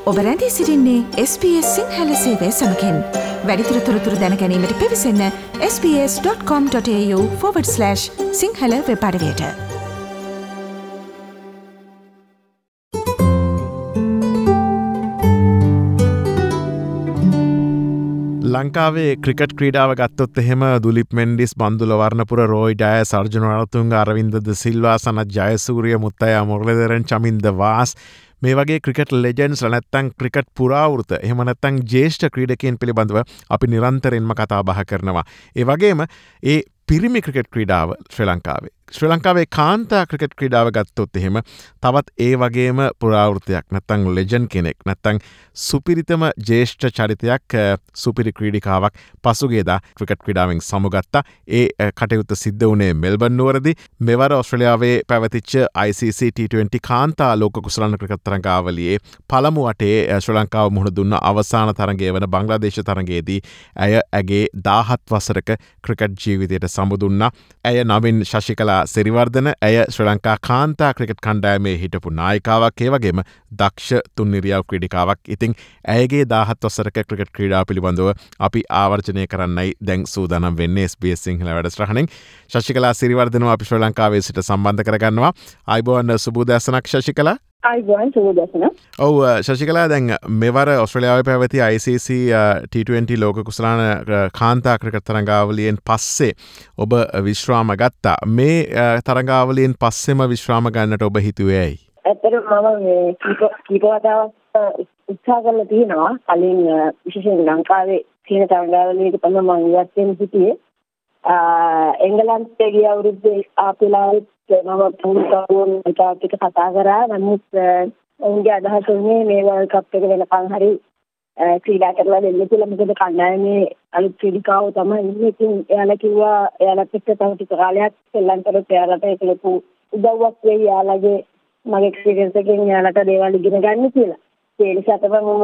ඔබ රැඳී සිටින්නේ SBS සිංහල සේවය සමඟින්. වැඩිදුර තොරතුරු දැන ගැනීමට පිවිසන්න sbs.com.au/සිංහල වෙබ් අඩවියට. ලංකාවේ ක්‍රිකට් ක්‍රීඩාව ගත්තොත් එහෙම දුලිප් මෙන්ඩිස්, බන්දුල වර්ණපුර, රෝයි ඩයස්, අර්ජුන රණතුංග, අරවින්ද ද සිල්වා, සනත් ජයසූරිය, මුත්තයා මුරලිදරන්, චමින්ද වාස් මේ වගේ ක්‍රිකට් ලෙජන්ඩ්ස් නැත්තම් ක්‍රිකට් පුරාවෘත එහෙම නැත්තම් ජ්‍යෙෂ්ඨ ක්‍රීඩකයන් පිළිබඳව අපි නිරන්තරයෙන්ම කතා බහ කරනවා. ඒ වගේම ඒ පිරිමි ක්‍රිකට් ක්‍රීඩාව ශ්‍රී ලංකාවේ කාන්තා ක්‍රිකට් ක්‍රීඩාව ගත්තොත් එහෙම තවත් ඒ වගේම පුරාවෘතයක් නැත්තම් ලෙජන්ඩ් කෙනෙක් නැත්තම් සුපිරිතම ජ්‍යෙෂ්ඨ චරිතයක් සුපිරි ක්‍රීඩිකාවක් පසුගියදා ක්‍රිකට් ක්‍රීඩාවෙන් සමුගත්තා. ඒ කටයුත්ත සිද්ධ වුණේ මෙල්බර්න් නුවරදී. මෙවර ඔස්ට්‍රේලියාවේ පැවතිච්ච ICC T20 කාන්තා ලෝක කුසලාන ක්‍රිකට් තරඟාවලියේ පළමු වටේ ශ්‍රී ලංකාව මුහුණ දුන්න අවසාන තරඟය වන බංග්ලාදේශ තරඟයේදී ඇය ඇගේ 17 වසරක ක්‍රිකට් ජීවිතයට සමුදුන්නා. ඇය නවින් ශශිකලා සිරිවර්ධන, ඇය ශ්‍රී ලංකා කාන්තා ක්‍රිකට් කණ්ඩායමේ හිටපු නායිකාවක්, ඒ වගේම දක්ෂ තුන්නිරියව් ක්‍රීඩිකාවක්. ඉතින් ඇයගේ 17 වසරක ක්‍රිකට් ක්‍රීඩාව පිළිබඳව අපි ආවර්ජනය කරන්නයි දැන් සූදානම් වෙන්නේ SBS සිංහල වැඩසටහනින්. ශශිකලා සිරිවර්ධනව අපි ශ්‍රී ලංකාවේ සිට සම්බන්ධ කරගන්නවා. ආයුබෝවන් සුබෝදෑසනක් ශශිකලා. ආයුබෝවන් සුබෝදෑසන. ඔව් ශශිකලා, දැන් මෙවර ඔස්ට්‍රේලියාවේ පැවති ICC T20 ලෝක කුසලාන කාන්තා ක්‍රිකට් තරඟාවලියෙන් පස්සේ ඔබ විශ්‍රාම ගත්තා. මේ තරඟාවලියෙන් පස්සෙම විශ්‍රාම ගන්නට ඔබ හිතුවේ ඇයි? ඇත්තටම මම කීප වතාවක් උත්සාහ කරලා තියෙනවා. කලින් විශේෂයෙන් ලංකාවේ තියෙන තරඟාවලියක තමයි මම ඉවත් වෙන්න හිටියේ. එංගලන්තයේ ගිය අවුරුද්දේ ආපෙලාවෙත් මම පුරුතවුන් එකට කතා කරා. නමුත් ඔවුන්ගේ අදහස වුණේ මේ වර්ල්ඩ් කප් එක වෙනකන් හරි ක්‍රීඩා කරලා දෙන්න කියලා. මොකද කණ්ඩායමේ අලුත් ක්‍රීඩිකාවෝ තමයි ඉන්නේ. ඉතින් එයාලා කිව්වා එයාලත් එක්ක තව ටික කාලයක් සෙල්ලම් කරොත් එයාලට ඒක ලොකු උදව්වක් වෙයි. එයාලගේ මගේ එක්ස්පීරියන්ස් එකෙන් එයාලට දේවල් ඉගෙන ගන්න කියලා. ඒ නිසා තමයි මම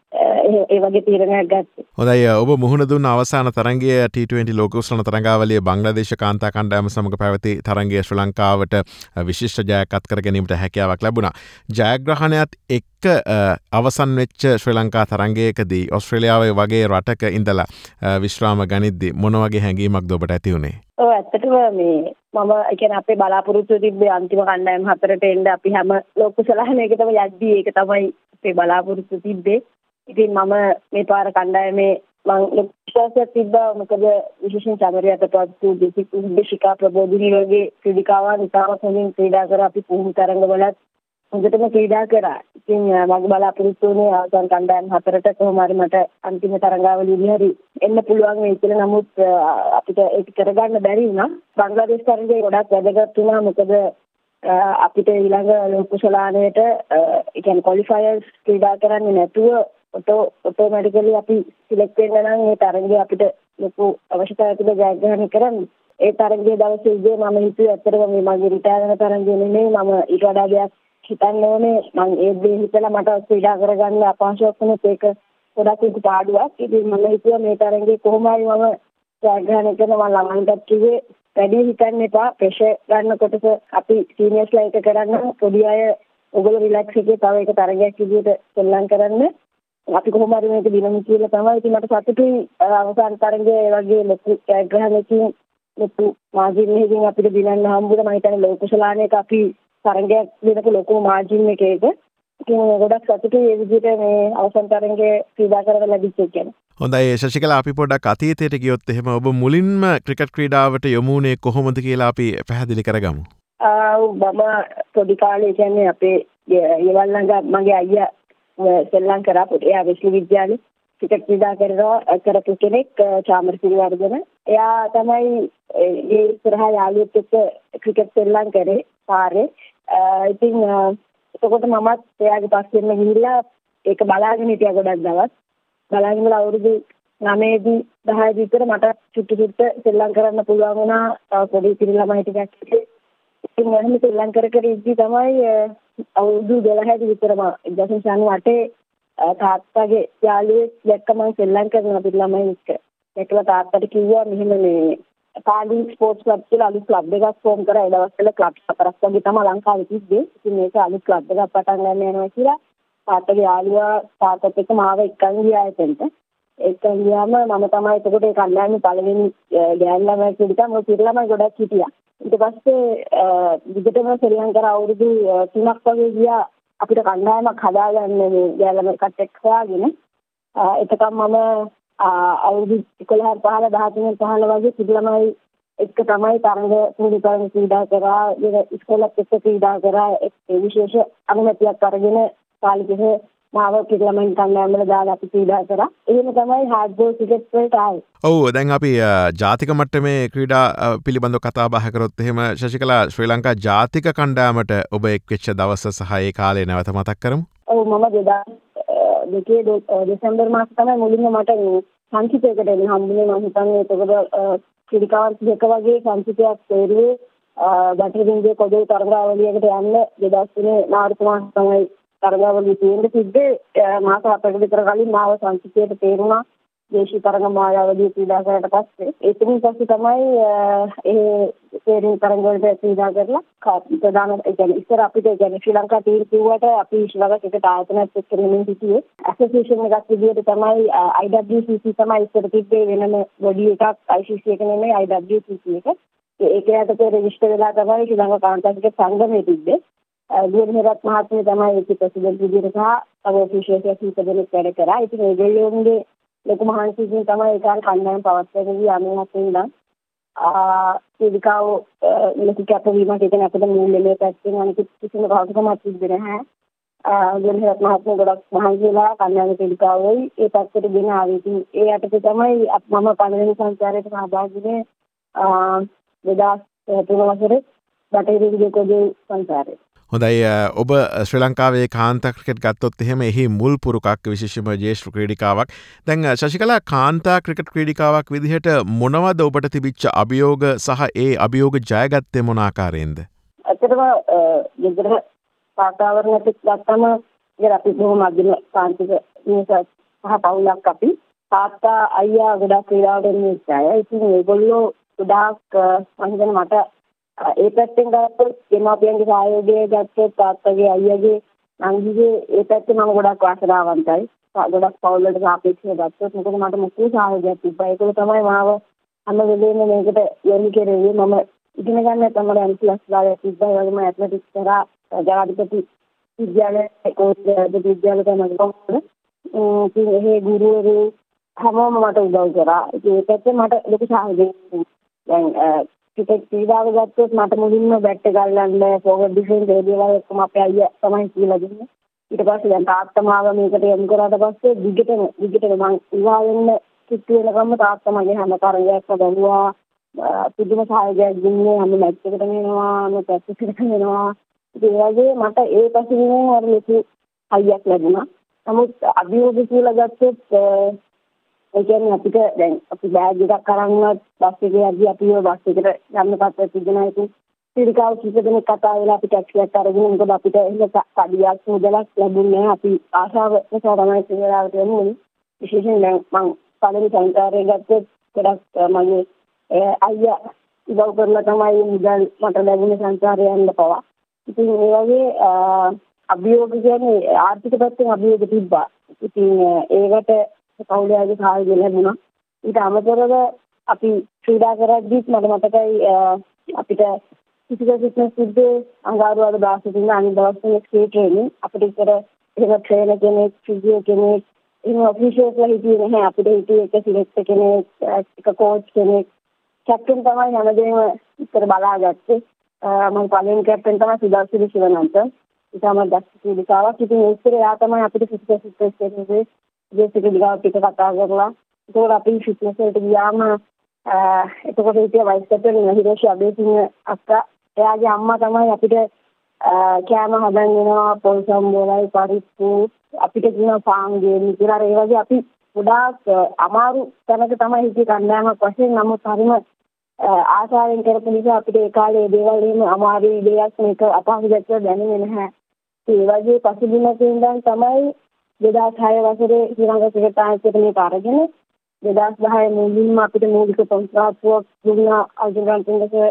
ඒ වගේ තීරණයක් ගත්තේ. හොඳයි, ඔබ මුහුණ දුන්න අවසාන තරඟය T20 ලෝක කුසලාන තරඟාවලියේ බංග්ලාදේශ කාන්තා කණ්ඩායම සමග පැවති තරඟය ශ්‍රී ලංකාවට විශිෂ්ට ජයක් අත් කර ගැනීමට හැකියාවක් ලැබුණා. ජයග්‍රහණයත් එක්ක අවසන් වෙච්ච ශ්‍රී ලංකා තරඟයකදී ඔස්ට්‍රේලියාවේ වගේ රටක ඉඳලා විශ්‍රාම ගනිද්දී මොන වගේ හැඟීමක්ද ඔබට ඇති වුණේ? ඔව්, ඇත්තටම මම කියන්නේ අපේ බලාපොරොත්තු තිබ්බේ අන්තිම කණ්ඩායම හතරට එන්න අපි හැම ලෝක කුසලානයකටම යද්දී ඒක තමයි අපේ බලාපොරොත්තු තිබ්බේ. ඉතින් මම මේ පාර කණ්ඩායමේ මම විශ්වාසයක් තිබ්බා. මොකද විශේෂයෙන් චමරියටපත්තු දෙසිකා ප්‍රබෝධිනී වගේ ක්‍රීඩිකාවන් ඉතාමත් හොඳින් ක්‍රීඩා කර අපි පුහුණු තරඟවලත් හොඳටම ක්‍රීඩා කරා. ඉතින් මගේ බලාපොරොත්තු වුණේ අවසන් කණ්ඩායම හතරට කොහොම හරි මට අන්තිම තරඟාවලියේදී හරි එන්න පුළුවන් වෙයි කියලා. නමුත් අපිට ඒක කරගන්න බැරි වුණා. බංග්ලාදේශ තරඟේ ගොඩක් වැදගත් වුණා. මොකද අපිට ඊළඟ ලෝක කුසලානයට කියන්නේ ක්වොලිෆයර්ස් ක්‍රීඩා කරන්නේ නැතුව ඔටෝමැටිකලි අපි සිලෙක්ට් වෙන්න නම් මේ තරඟේ අපිට ලොකු අවශ්‍යතාවයක් තිබෙනවා ජයග්‍රහණය කරන්න. ඒ තරඟයේ දවසේ උදේ මම හිතුවේ ඇත්තටම මේ මගේ රිටයර් වෙන තරඟේ නෙමෙයි, මම ඊට වඩා දෙයක් හිතන්න ඕනේ. මම ඒ දේ හිතලා මට ක්‍රීඩා කරගන්න අපහසුයක් වුණොත් ඒක ගොඩක් ලොකු පාඩුවක්. ඉතින් මම හිතුවා මේ තරඟේ කොහොම හරි මම ජයග්‍රහණය කරනවා. ළමයින්ටත් කිව්වේ වැඩි හිතන්න එපා. ප්‍රෙෂර් ගන්න කොටස අපි සීනියර්ස්ලා එක කරන්න, පොඩි අය ඔයගොල්ලෝ රිලැක්ස් එකේ තව එක තරගයක් විදියට සෙල්ලම් කරන්න. අපි කොහොම හරි මේක දිනමු කියලා තමයි. ඉතින් මට සතුටුයි අවසාන තරගයේ වගේ ලොකු ජයග්‍රහණයකින් ලොකු මාජින් එකකින් අපිට දිනන්න හම්බුණා. මම හිතන්නේ ලෝක කුසලානයක අපි තරගයක් දෙනක ලොකු මාජින් එකේක. ඉතින් ගොඩක් සතුටුයි මේ විදිහට මේ අවසන් තරගයේ ක්‍රීඩා කරලා ලැබිච්ච එක ගැන. හොඳයි ශශිකලා, අපි පොඩ්ඩක් අතීතයට ගියොත් එහෙම ඔබ මුලින්ම ක්‍රිකට් ක්‍රීඩාවට යොමු වුණේ කොහොමද කියලා අපි පැහැදිලි කරගමු. මම පොඩි කාලේ කියන්නේ අපේ ගෙවල් ළඟ මගේ අයියා සෙල්ලම් කරා. එයා විශ්වවිද්‍යාලේ ක්‍රිකට් ක්‍රීඩා කරපු කෙනෙක්, චාමර සිරිවර්ධන. එයා තමයි ඒ ඉස්සරහා යාළුවෙක් එක්ක ක්‍රිකට් සෙල්ලම් කරේ පාරේ. ඉතින් එතකොට මමත් එයාගේ පස්සෙන්ම ගිහිල්ලා ඒක බලාගෙන හිටියා ගොඩක් දවස්. බලාගෙන අවුරුදු 9දී 10දී විතර මට චුට්ටු සෙල්ලම් කරන්න පුළුවන් වුණා. පොඩි පිරි ළමයි ටිකක් ඉතින් මම සෙල්ලම් කර ඉද්දි තමයි අවුරුදු 12දී විතර මම 1998 තාත්තගේ යාළුවෙක් දැක්ක මම සෙල්ලම් කරනවා පිරි ළමයි එක්ක. ඒකලා තාත්තට කිව්වා මෙහෙම මේ පාලි ස්පෝර්ට්ස් ක්ලබ් කියලා අලුත් ක්ලබ් එකක් ෆෝම් කරා. ඒ දවස්වල ක්ලබ් හතරක් වගේ තමයි ලංකාවේ තිබ්බේ. ඉතින් මේක අලුත් ක්ලබ් එකක් පටන් ගන්න යනවා කියලා තාත්තගේ යාළුවා තාත්තත් එක්ක මාව එක්කන් ගියා එතනට. එක්කන් ගියාම මම තමයි එතකොට ඒ කණ්ඩායමේ පළවෙනි ගෑනු ළමයි පිළිගන්න මොකද පිට ළමයි ගොඩක් හිටියා. ඊට පස්සේ විදිහටම ශ්‍රී ලංකාවේ අවුරුදු 3ක් වගේ ගියා අපිට කණ්ඩායමක් හදාගන්න මේ ගෑනු ළමයි කට්ටක් හොයාගෙන. එතකම් මම අවුරුදු 11 15 13 වගේ පිට ළමයි එක්ක තමයි තරඟ පුරුදු ක්‍රීඩා කරා ඉස්කෝලේත් එක්ක ක්‍රීඩා කරා ඒ විශේෂ අනුමැතියක් අරගෙන පාලිකේ මාව පිට ළමයින් කණ්ඩායමවල දාලා අපි ක්‍රීඩා කරා. එහෙම තමයි හાર્ඩ් බෝල් ක්‍රිකට් වලට ආවේ. ඔව් දැන් අපි ජාතික මට්ටමේ ක්‍රීඩා පිළිබඳව කතා බහ කරොත් එහෙම ශශිකලා ශ්‍රී ලංකා ජාතික කණ්ඩායමට ඔබ එක් වෙච්ච දවස සහ ඒ කාලේ නැවත මතක් කරමු. ඔව් මම 2002 දෙසැම්බර් මාසේ තමයි මුලින්ම මට සංචිතයකට එන්න හම්බුනේ. මම හිතන්නේ එතකොට ක්‍රීඩිකාවන් 30ක වගේ සංචිතයක් තේරුවේ බටහිරින්ගේ කොදේ තරගාවලියකට යන්න 2003 මාර්තු මාසේ තමයි තරගාවලිය තියෙන්න තිබ්බේ. මාස 7කට විතර කලින් මාව සංචිතයට තේරුණා දේශීය තරග මායාවලිය ක්‍රීඩා කරලා පස්සේ. ඒකෙන් පස්සේ තමයි ඒ තේරුම් තරග වලට ක්‍රීඩා කරලා ප්‍රධාන ඒ කියන්නේ ඉස්සර අපිට ඒ කියන්නේ ශ්‍රී ලංකා ටීම් කිව්වට අපි ශ්‍රී ලංකා ක්‍රිකට් ආයතනයත් එක්ක නෙමෙයි හිටියේ. ඇසෝසියේෂන් එකක් විදියට තමයි IWCC තමයි ඉස්සර තිබ්බේ වෙනම බොඩි එකක් ICC එක නෙමෙයි IWCC එක. ඒක යටතේ රෙජිස්ටර් වෙලා තමයි ශ්‍රී ලංකා කාන්තා ක්‍රිකට් සංගමය තිබ්බේ. ගුවන්හිරත් මහත්මිය තමයි ඒකේ ප්‍රෙසිඩන්ට් විදියට සහ තව ඔෆිෂියල්ස් කීප දෙනෙක් වැඩ කරා. ඉතින් ඒගොල්ලෝගේ ලොකු මහන්සියකින් තමයි ඒ කාලේ කණ්ඩායම පවත්වාගෙන ගියේ 97 ඉඳන්. ක්‍රීඩිකාව ලොකු කැපවීමක් ඒක අපිට මූල්‍යමය පැත්තෙන් අනිත් කිසිම රාජකමක් තිබ්බේ නැහැ. ගුවන්හිරත් මහත්මිය ගොඩක් මහන්සි වෙලා කණ්ඩායම ක්‍රීඩිකාවෝයි ඒ පැත්තට ගෙන ආවේ. ඉතින් ඒ යටතේ තමයි මම පළවෙනි සංචාරයට සහභාගී වුණේ 2003 වසරේ බටහිරින්ගේ කොදේ සංචාරයට. හොඳයි ඔබ ශ්‍රී ලංකාවේ කාන්තා ක්‍රිකට් ගත්තොත් එහෙම එහි මුල් පුරුකක් විශේෂම ජ්‍යෙෂ්ඨ ක්‍රීඩිකාවක්. දැන් ශශිකලා කාන්තා ක්‍රිකට් ක්‍රීඩිකාවක් විදිහට මොනවද ඔබට තිබිච්ච අභියෝග සහ ඒ අභියෝග ජයගත්තේ මොන ආකාරයෙන්ද? ඇත්තටම ගෙදර වාතාවරණයක් ගත්තම ඉතින් අපි බොහොම මධ්‍යම කාන්තික නිසස් සහ පවුලක් අපි. තාත්තා අයියා ගොඩක් ක්‍රීඩාවට එන්නේ නැහැ. ඉතින් ඒගොල්ලෝ ගොඩාක් මම හිතන්නේ මට ඒ පැත්තෙන් ගත්තොත් දෙමාපියන්ගේ සහයෝගය ගත්තොත් තාත්තගේ අයියාගේ නංගිගේ ඒ පැත්තේ මම ගොඩක් වාසනාවන්තයි. ගොඩක් පවුල් වලට සාපේක්ෂව ගත්තොත් මොකද මට මුතු සහයෝගයක් තිබ්බා. ඒක තමයි මාව හැම වෙලේම මේකට යොමු කරේ. මම ඉගෙන ගන්න තමයි ඇන්ප්ලස් ගාලා තිබ්බා. ඒ වගේම ඇත්ලටික්ස් කරා ජනාධිපති විද්‍යාලයේ කෝච් විද්‍යාලයට මම ගියා. ඉතින් ඒ ගුරුවරු හැමෝම මට උදව් කරා. ඒ පැත්තේ මට ලොකු සහයෝගයක් දැන් ක්‍රිකට් ක්‍රීඩාව ගත්තොත් මට මුලින්ම බැට් එක ගල්ලන්න ෆෝවර්ඩ් ඩිෆෙන්ස් ඒ දේවල් ඔක්කොම අපේ අයියා තමයි කියලා දුන්නේ. ඊට පස්සේ දැන් තාත්තා මාව මේකට යොමු කරාට පස්සේ දිගටම මම ඉවා වෙන්න කිට්ටු වෙනකම්ම තාත්තා මගේ හැම තරගයක්ම බැලුවා. පුදුම සහයෝගයක් දුන්නේ. හැම මැච් එකකටම එනවා, හැම ප්‍රැක්ටිස් එකකටම එනවා. ඒ වගේ මට ඒ පසුබිමෙන් අර ලොකු හයියක් ලැබුණා. නමුත් අභියෝග කියලා ගත්තොත් ඒ කියන්නේ අපිට දැන් අපි බෑග් එකක් අරන්වත් බස් එකේ යද්දී අපි ඔය බස් එකට යන්න පස්සේ තිබුණා ඉතින් ක්‍රීඩිකාව කීප දෙනෙක් කතා වෙලා අපි ටැක්සියක් අරගෙන මොකද අපිට එහෙම කඩියක් මුදලක් ලැබුණේ නැහැ. අපි ආශාව නිසා තමයි සිංහලවට යන්නේ. විශේෂයෙන් දැන් මම පළවෙනි සංචාරය ගත්තොත් ගොඩක් මගේ අයියා උදව් කරලා තමයි මුදල් මට ලැබුණේ සංචාරය යන්න පවා. ඉතින් ඒ වගේ අභියෝග කියන්නේ ආර්ථික පැත්තෙන් අභියෝග තිබ්බා. ඉතින් ඒකට පවුලේ සහාය ලැබුණා. ඊට අමතරව අපි ක්‍රීඩා කරද්දිත් මට මතකයි අපිට ෆිසිකල් ෆිට්නස් තිබ්බේ අඟහරුවාදා දවසේ ඉඳන් අනිත් දවසේ ස්කේට් ට්‍රේනින් අපිට ඉතර එහෙම ට්‍රේනර් කෙනෙක් ෆිසියෝ කෙනෙක් එහෙම ඔෆිෂියල්ස් හිටියේ නැහැ. අපිට හිටියේ එක සිලෙක්ටර් කෙනෙක් එක කෝච් කෙනෙක් කැප්ටන් තමයි හැමදේම ඉතර බලාගත්තේ. මම පළවෙනි කැප්ටන් තමයි සුදර්ශන ශිවනන්ත. ඊටම දැක්ක ක්‍රීඩිකාවක්. ඉතින් ඒ ඉස්සර එයා තමයි අපිට ෆිසිකල් ෆිට්නස් කෙනෙක් ජේසික දිගාව පිට කතා කරලා ඒක අපි ෆිට්නස් එකට ගියාම එතකොට හිටිය වයිස් කැප්ටන් හිරෝෂි අබේසිංහ අක්කා එයාගේ අම්මා තමයි අපිට කෑම හදන් දෙනවා පොල් සම්බෝලයි පරිප්පු අපිට කියන පාන් ගේන්න කියලා ඒ වගේ අපි ගොඩාක් අමාරු තැනක තමයි හිටියේ කණ්ඩායමක් වශයෙන්. නමුත් හරිම ආශාවෙන් කරපු නිසා අපිට ඒ කාලේ දේවල් එහෙම අමාරු දෙයක් මේක අපහසුයක් දැනෙන්නේ නැහැ. ඒ වගේ පසුබිමක ඉඳන් තමයි 2006 වසරේ ශ්‍රී ලංකා ක්‍රිකට් ආයතනයට මේක අරගෙන 2010 මුලින්ම අපිට මූලික කොන්ත්‍රාත්තුවක් දුන්නා අර්ජුනගේ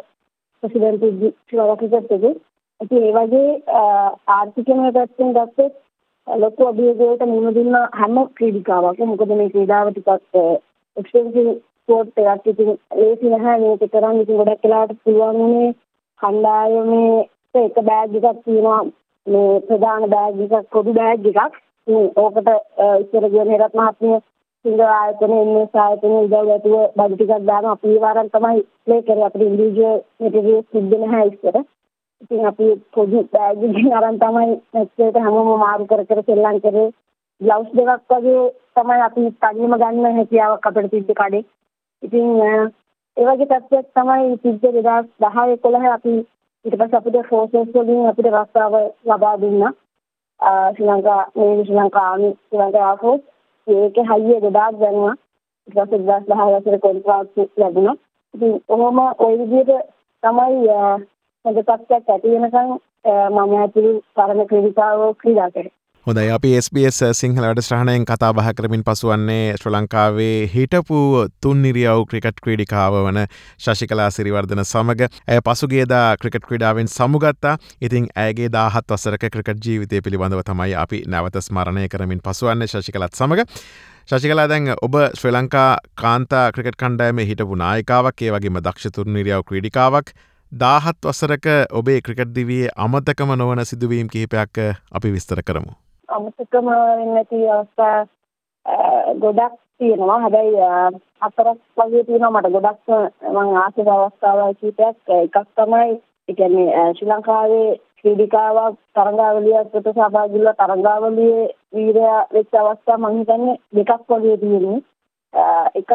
ප්‍රෙසිඩන්ට් ශ්‍රී ලංකා ක්‍රිකට් එකේ. ඉතින් ඒ වගේ ආර්ථිකමය පැත්තෙන් ගත්තොත් ලොකු අභියෝගයකට මුහුණ දුන්න හැම ක්‍රීඩිකාවක්ම. මොකද මේ ක්‍රීඩාව ටිකක් එක්ස්පෙන්සිව් ස්පෝර්ට් එකක්. ඉතින් ඒසි නැහැ මේක කරන්න. ඉතින් ගොඩක් වෙලාවට පුළුවන් උනේ කණ්ඩායමේ එක බෑග් එකක් තියෙනවා, මේ ප්‍රධාන බෑග් එකක්, පොදු බෑග් එකක්. ඕකට ඉස්සර ගිය හෙරත් මහත්මිය සිංගල් ආයතන එන්නේ ආයතන උදව් ඇතුව බඩු ටිකක් දාන අපි ඒ වාරම් තමයි ප්ලේ කරේ. අපිට ඉන්ඩිවිජුවල් මෙටීරියල්ස් තිබ්බේ නැහැ ඉස්සර. ඉතින් අපි පොදු බෑග් එකකින් අරන් තමයි මැච් එකට හැමෝම මාරු කර සෙල්ලම් කරේ. ග්ලව්ස් දෙකක් වගේ තමයි අපි තනියම ගන්න හැකියාවක් අපිට තිබ්බේ කඩේ. ඉතින් ඒ වගේ තත්ත්වයක් තමයි තිබ්බේ 2010 11 අපි ඊට පස්සේ අපිට ෆෝසස් වලින් අපිට රස්සාව ලබා දුන්නා. ශ්‍රී ලංකා ආමි ශ්‍රී ලංකා ආෆෝස් ඒකේ හයිය ගොඩාක් දැනුණා. ඊට පස්සේ 2010 වසරේ කොන්ත්‍රාත් ලැබුණා. ඉතින් කොහොම ওই විදිහට තමයි හොඳ තත්ත්වයක් ඇති වෙනකන් මම ඇතුළු පරණ ක්‍රීඩිකාවෝ ක්‍රීඩා කරේ. හොඳයි අපි SBS සිංහල වැඩසටහනයෙන් කතා බහ කරමින් පසුවන්නේ ශ්‍රී ලංකාවේ හිටපු තුන්නිරියව් ක්‍රිකට් ක්‍රීඩිකාව වන ශශිකලා සිරිවර්ධන සමග. ඇය පසුගියදා ක්‍රිකට් ක්‍රීඩාවෙන් සමුගත්තා. ඉතින් ඇයගේ 17 වසරක ක්‍රිකට් ජීවිතය පිළිබඳව තමයි අපි නැවත ස්මරණය කරමින් පසුවන්නේ ශශිකලත් සමග. ශශිකලා දැන් ඔබ ශ්‍රී ලංකා කාන්තා ක්‍රිකට් කණ්ඩායමේ හිටපු නායිකාවක්, ඒ වගේම දක්ෂ තුන්නිරියව් ක්‍රීඩිකාවක්. 17 වසරක ඔබේ ක්‍රිකට් දිවියේ අමතකම නොවන සිදුවීම් කිහිපයක් අපි විස්තර කරමු. අමතකම නැති අවස්ථා ගොඩක් තියෙනවා. හැබැයි 4ක් වගේ තියෙනවා මට ගොඩක් මම ආසක අවස්ථාවල් කීපයක්. එකක් තමයි ඒ කියන්නේ ශ්‍රී ලංකාවේ ක්‍රීඩිකාවක් තරඟාවලියක් වෙත සහභාගී වෙලා තරඟාවලියේ වීරයා වෙච්ච අවස්ථා මම හිතන්නේ දෙකක් වගේ තියෙනවා. එකක්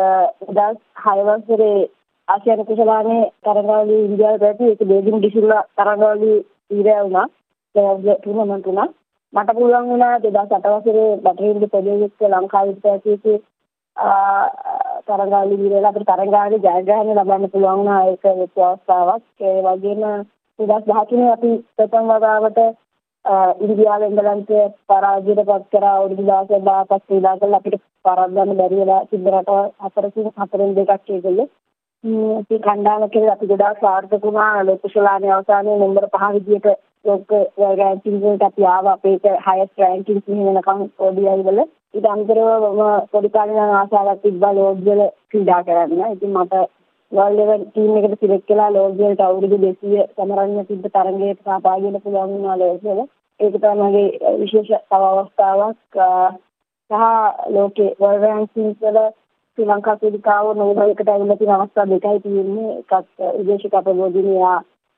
2006 වසරේ ආසියානු කුසලානේ තරඟාවලියේ ඉන්දියාවේ පැවති ඒක බේගින් ඩිසිල්ලා තරඟාවලියේ වීරයා වුණා. ඒ ටූර්නමන්ට් උනා. මට පුළුවන් වුණා 2008 වසරේ බටහිර ප්‍රදේශයක ලංකාවේ පැවති තරඟාවලිය විරලා අපිට තරඟාවලියේ ජයග්‍රහණය ලබන්න පුළුවන් වුණා. ඒක වෙච්ච අවස්ථාවක්. ඒ වගේම 2013 අපි ප්‍රථම වතාවට ඉන්දියාවේ එංගලන්තයේ පරාජයට පත් කරා. අවුරුදු 16ක් ක්‍රීඩා කරලා අපිට පරාජය බැරි වෙලා තිබ්බ රට හතරෙන් දෙකක් ඒගොල්ලෝ. අපි කණ්ඩායම කියලා අපි ගොඩාක් සාර්ථක වුණා. ලෝකශලානේ අවසානයේ නම්බර 5 විදියට ලෝක රැංකින් වලට අපි ආවා. අපේට හයස්ට් රැංකින් වෙනකම් ODI වල. ඊට අමතරව මම පොඩි කාලේ නම් ආසාවක් තිබ්බා ලෝඩ්ස් වල ක්‍රීඩා කරන්න. ඉතින් මට වර්ල්ඩ් ලෙවල් ටීම් එකට සිලෙක්ට් කළා. ලෝඩ්ස් වලට අවුරුදු 200 සමරන්න තිබ්බ තරගයකට සහභාගී වෙන්න පුළුවන් වුණා ලෝඩ්ස් වල. ඒක තමයි මගේ විශේෂ අවස්ථාවක්. සහ ලෝකේ වර්ල්ඩ් රැංකින් වල ශ්‍රී ලංකා ක්‍රීඩිකාව නෝබලයකට ඇවිල්ලා තියෙන අවස්ථා දෙකයි තියෙන්නේ. එකක් විදේශ කපබෝධිනියා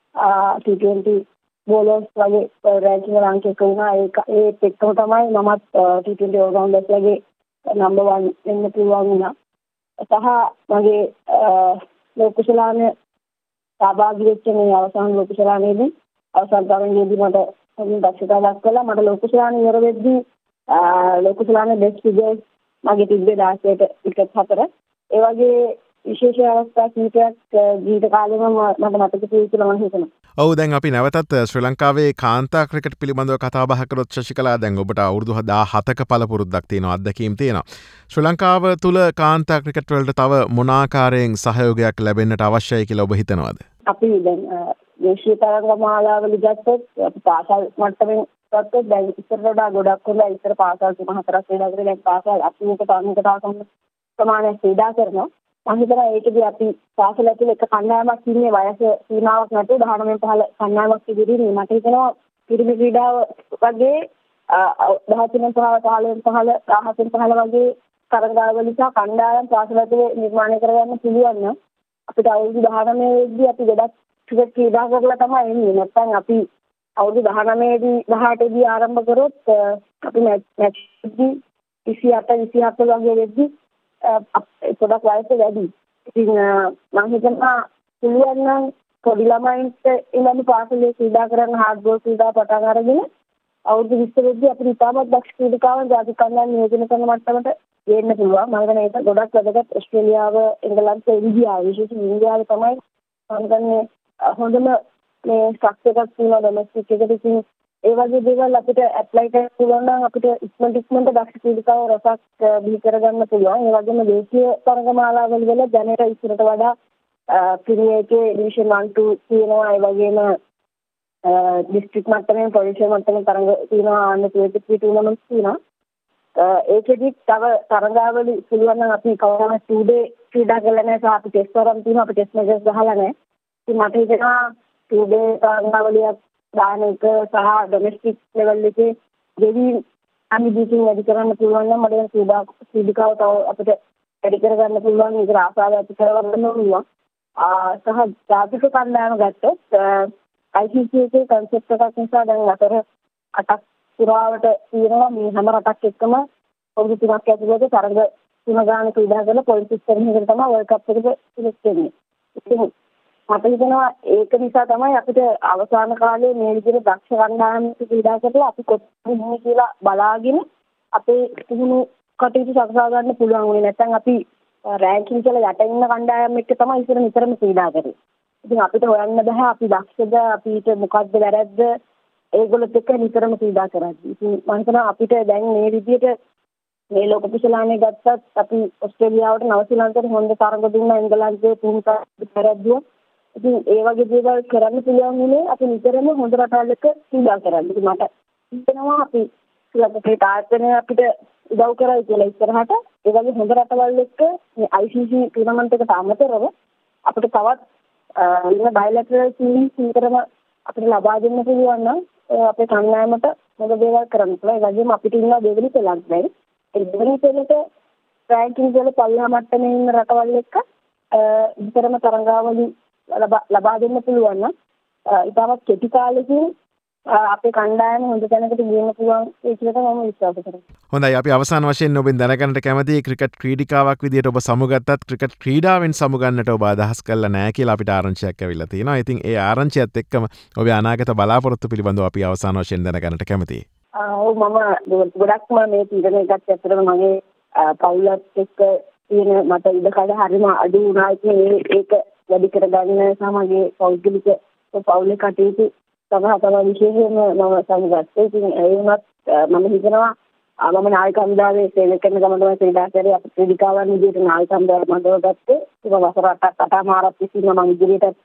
T20 බෝලර්ස් වගේ රැංකින් වල අංක 1 වුණා. ඒත් එක්කම තමයි මමත් T20 ඕල්රවුන්ඩර්ස් වගේ නම්බර් 1 වෙන්න පුළුවන් වුණා. සහ මගේ ලෝකශලානේ සහභාගී වෙච්ච මේ අවසාන ලෝකශලානේදී අවසාන තරඟයේදී මට හොඳ දක්ෂතාවක් කළා. මට ලෝකශලානේ ඉවර වෙද්දී ලෝකශලානේ බෙස්ට් ෆිගර්ස් මගේ තිබ්බේ 16ට විකට් 4. ඒ වගේ විශේෂ අවස්ථා කිහිපයක් ජීවිත කාලෙම මට මතක තියෙනවා මම හිතනවා. ඔව් දැන් අපි නැවතත් ශ්‍රී ලංකාවේ කාන්තා ක්‍රිකට් පිළිබඳව කතා බහ කරොත් ශශිකලා දැන් ඔබට අවුරුදු 17ක පළපුරුද්දක් තියෙනවා, අත්දැකීම් තියෙනවා. ශ්‍රී ලංකාව තුල කාන්තා ක්‍රිකට් වලට තව මොන ආකාරයෙන් සහයෝගයක් ලැබෙන්නට අවශ්‍යයි කියලා ඔබ හිතනවාද? අපි දැන් දේශීය තරඟමාලාවල ගත්තොත් අපි පාසල් මට්ටමින් ගත්තොත් දැන් ඉස්සරට වඩා ගොඩක් හොඳයි. ඉස්සර පාසල් 3-4ක් ක්‍රීඩා කරේ. දැන් පාසල් 80කට 90කට ප්‍රමාණයක් ක්‍රීඩා කරනවා. මම හිතනවා ඒකදී අපි පාසල ඇතුලේ එක කණ්ඩායමක් ඉන්නේ වයස සීමාවක් නැතුව 19 15 කණ්ඩායමක් ඉදිරියේ. මට හිතෙනවා පිරිමි ක්‍රීඩාව වගේ 13 15 15 වගේ තරඟාවල නිසා කණ්ඩායම් පාසල ඇතුලේ නිර්මාණය කරගන්න පුළුවන් නම් අපිට අවුරුදු 19 දී අපි ගොඩක් ක්‍රිකට් ක්‍රීඩා කරලා තමයි එන්නේ. නැත්නම් අපි අවුරුදු 19 දී 18 දී ආරම්භ කරොත් අපි මැච් දී 27 වගේ වෙද්දී පොඩක් වයස වැඩි. ඉතින් මම හිතනවා පුළුවන් නම් පොඩි ළමයින්ට ඊළඟ පාසලේ ක්‍රීඩා කරන හાર્ඩ් බෝල් ක්‍රීඩා පටන් අරගෙන අවුරුදු 20 වෙද්දී අපිට ඉතාමත් දක්ෂ ක්‍රීඩකාවන් ජාතික කණ්ඩායම නියෝජනය කරන මට්ටමට ගේන්න පුළුවන්. මම හිතන්නේ ඒක ගොඩක් වැදගත්. ඕස්ට්‍රේලියාව, එංගලන්තය, ඉන්දියාව විශේෂයෙන් ඉන්දියාව තමයි මම හිතන්නේ හොඳම මේ ස්ට්‍රක්චර් එකක් තියෙනවා ඩොමෙස්ටික් එකට. ඉතින් ඒ වගේ දේවල් අපිට ඇප්ලයි කරන්න පුළුවන් නම් අපිට ඉක්මනට දක්ෂ ක්‍රීඩකාව රසක් බිහි කරගන්න පුළුවන්. ඒ වගේම දේශීය තරඟමාලාවල වල දැනට ඉස්සරට වඩා ප්‍රීමියර් එකේ ඩිවිෂන් 1 2 තියෙනවා. ඒ වගේම ඩිස්ට්‍රික්ට් මට්ටමේ ප්‍රවින්ෂල් මට්ටමේ තරඟ තියෙනවා අන්න ටූර්නමන්ට්ස් තියෙනවා. ඒකෙදි තව තරඟාවලි පුළුවන් නම් අපි කවදාවත් 2 day ක්‍රීඩා කරලා නැහැ. අපි ටෙස්ට් වරම් තියෙනවා. අපි ටෙස්ට් මැචස් ගහලා නැහැ. ඉතින් මට හිතෙනවා 2 day තරඟාවලියක් දාන එක සහ ඩොමෙස්ටික් ලෙවල් එකේ දෙවි අනිදිකින් වැඩි කරන්න පුළුවන් නම් මට ක්‍රීඩිකාව තව අපිට වැඩි කරගන්න පුළුවන්. ඒක ආසාව ඇති කරගන්න ඕන. සහ ජාතික කණ්ඩායම ගත්තොත් ICC එකේ කන්සෙප්ට් එකක් නිසා දැන් අතර 8ක් පුරාවට තියෙනවා. මේ හැම රටක් එක්කම පොදු 3ක් ඇතුළත තරඟ 3 ගාන ක්‍රීඩා කරලා පොයින්ට් සිස්ටම් එකකට තමයි වර්ල්ඩ් කප් එකට සිලෙක්ට් වෙන්නේ. ඉතින් මට හිතෙනවා ඒක නිසා තමයි අපිට අවසාන කාලේ මේ විදිහට දක්ෂ කණ්ඩායමක් ක්‍රීඩා කරලා අපි කොච්චර ඉන්නේ කියලා බලාගෙන අපේ පුහුණු කටයුතු සකසා ගන්න පුළුවන් වෙන්නේ. නැත්නම් අපි රෑන්කින් කියලා යට ඉන්න කණ්ඩායම් එක්ක තමයි ඉතින් නිතරම ක්‍රීඩා කරන්නේ. ඉතින් අපිට හොයන්න බෑ අපි දක්ෂද අපිට මොකද්ද වැරද්ද ඒගොල්ලොත් එක්ක නිතරම ක්‍රීඩා කරද්දී. ඉතින් මම හිතනවා අපිට දැන් මේ විදිහට මේ ලෝක කුසලානේ ගත්තත් අපි ඕස්ට්‍රේලියාවට නවසීලන්තයට හොඳ තරඟ දුන්නා. එංගලන්තයේ පුහුණු කරද්දී ඉතින් ඒ වගේ දේවල් කරන්න පුළුවන් වුණේ අපි නිතරම හොඳ රටවල් එක්ක ක්‍රීඩා කරද්දී. ඉතින් මට හිතෙනවා අපි ශ්‍රී තාත්තනේ අපිට උදව් කරයි කියලා ඉස්සරහට ඒ වගේ හොඳ රටවල් එක්ක මේ ICC ටූර්නමන්ට් එකට අමතරව අපිට තවත් ඉන්න බයලැටරල් සීරීස් විතරම අපිට ලබා දෙන්න පුළුවන් නම් අපේ කණ්ඩායමට මොකද දේවල් කරන්න පුළුවන්. ඒ වගේම අපිට ඉන්න දෙවෙනි පෙළක් දැන් ඒ දෙවෙනි පෙළට රෑන්කින් වල පල්ලා මට්ටමේ ඉන්න රටවල් එක්ක විතරම තරඟාවලි ලබා දෙන්න පුළුවන් නම් ඊටමත් කෙටි කාලෙකින් අපේ කණ්ඩායම හොඳ තැනකට ගෙන්න පුළුවන් ඒකට මම විශ්වාස කරනවා. හොඳයි අපි අවසාන වශයෙන් ඔබෙන් දැනගන්නට කැමතියි ක්‍රිකට් ක්‍රීඩිකාවක් විදිහට ඔබ සමුගත්තත් ක්‍රිකට් ක්‍රීඩාවෙන් සමුගන්නට ඔබ අදහස් කළා නැහැ කියලා අපිට ආරංචියක් ඇවිල්ලා තියෙනවා. ඉතින් ඒ ආරංචියත් එක්කම ඔබේ අනාගත බලාපොරොත්තු පිළිබඳව අපි අවසාන වශයෙන් දැනගන්නට කැමතියි. ඔව් මම ගොඩක්ම මේ තීරණය ගත්ත ඇත්තටම මගේ පවුලත් එක්ක තියෙන මට ඉඩකඩ හරිම අඩු වුණා. ඒක වැඩි කරගන්න සමගිය පෞද්ගලික පවුලේ කටයුතු තමයි විශේෂයෙන්ම මම සමුගත්තේ. ඉතින් ඒ වුණත් මම හිතනවා මම නායක හමුදාවේ සේවය කරන ගමන් තමයි ක්‍රීඩා කරේ. අපි ක්‍රීඩිකාවන් විදිහට නායක හමුදාවට මඩව ගත්තේ. ඒක වසර 8ක් අටමාරක් තිස්සේ මම ඉදිරියට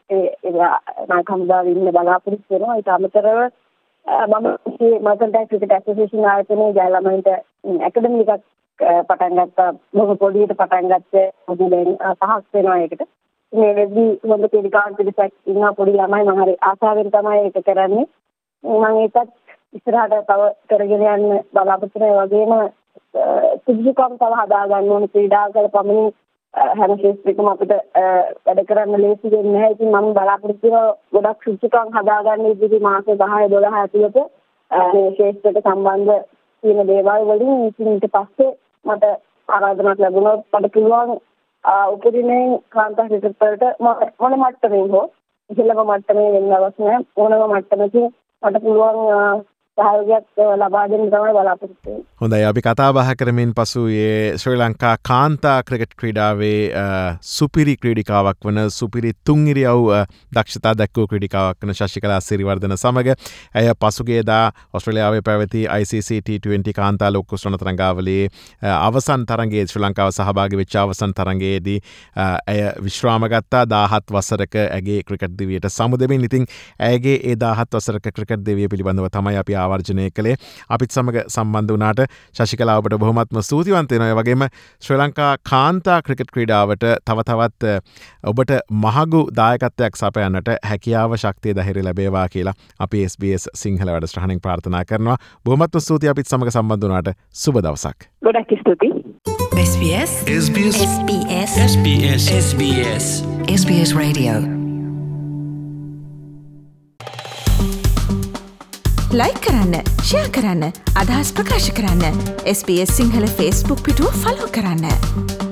නායක හමුදාවේ ඉන්න බලාපොරොත්තු වෙනවා. ඊට අමතරව මම මර්කන්ටයිල් ක්‍රිකට් ඇසෝසියේෂන් ආයතනයේ ජයලමයින්ට ඇකඩමි එකක් පටන් ගත්තා. බොහොම පොඩියට පටන් ගත්තේ මොකද පහක් වෙනවා ඒකට. මේ වෙද්දී හොඳ ක්‍රීඩිකාවන් පිටසක් ඉන්න පොඩි ළමයි මම හරි ආසාවෙන් තමයි ඒක කරන්නේ. මම ඒකත් ඉස්සරහට තව කරගෙන යන්න බලාපොරොත්තු වෙනවා. වගේම සුදුසුකම් තව හදා ගන්න ඕන. ක්‍රීඩා කළ පමණින් හැම ශේෂ්ත්‍රයකම අපිට වැඩ කරන්න ලේසි වෙන්නේ නැහැ. ඉතින් මම බලාපොරොත්තු වෙනවා ගොඩක් සුදුසුකම් හදා ගන්න ඉදිරි මාස 10-12 ඇතුළත මේ ශේෂ්ත්‍රයට සම්බන්ධ තියෙන දේවල් වලින්. ඉතින් ඊට පස්සේ මට ආරාධනාවක් ලැබුණා මට පුළුවන් උපදිනේ කාන්තා ක්‍රිකට් වලට මොන මට්ටමින් හෝ ඉහළම මට්ටමේ වෙන්න අවශ්‍ය නැහැ. ඕනම මට්ටමකින් මට පුළුවන් සහයෝගයක් ලබා දෙන්න තමයි බලාපොරොත්තු වෙන්නේ. හොඳයි අපි කතා බහ කරමින් පසු ඒ ශ්‍රී ලංකා කාන්තා ක්‍රිකට් ක්‍රීඩාවේ සුපිරි ක්‍රීඩිකාවක් වන සුපිරි තුන්ඉරියව් දක්ෂතා දැක්වූ ක්‍රීඩිකාවක් වන ශශිකලා සිරිවර්ධන සමග ඇය පසුගියදා ඔස්ට්‍රේලියාවේ පැවති ICC T20 කාන්තා ලෝක කුසලන තරඟාවලියේ අවසන් තරඟයේ ශ්‍රී ලංකාව සහභාගී වෙච්ච අවසන් තරඟයේදී ඇය විශ්‍රාම ගත්තා. 17 වසරක ඇගේ ක්‍රිකට් දිවියට සමු දෙමින්. ඉතින් ඇයගේ ඒ 17 වසරක ක්‍රිකට් දිවිය පිළිබඳව තමයි අපි ආවර්ජනය කළේ. අපිත් සමග සම්බන්ධ වුණාට ශශිකලා ඔබට බොහොමත්ම ස්තුතිවන්ත වෙනවා. ඒ වගේම ශ්‍රී ලංකා කාන්තා ක්‍රිකට් ක්‍රීඩාවට තව තවත් ඔබට මහඟු දායකත්වයක් සපයන්නට හැකියාව ශක්තිය ධෛර්යය ලැබේවා කියලා අපි SBS සිංහල වැඩසටහනින් ප්‍රාර්ථනා කරනවා. බොහොමත්ම ස්තුතියි අපිත් සමග සම්බන්ධ වුණාට. සුබ දවසක්. ගොඩක් ස්තුතියි. SBS SBS SBS SBS SBS SBS Radio like කරන්න, ෂෙයා කරන්න, අදහස් ප්‍රකාශ කරන්න. SBS සිංහල Facebook පිටුව ෆලෝ කරන්න.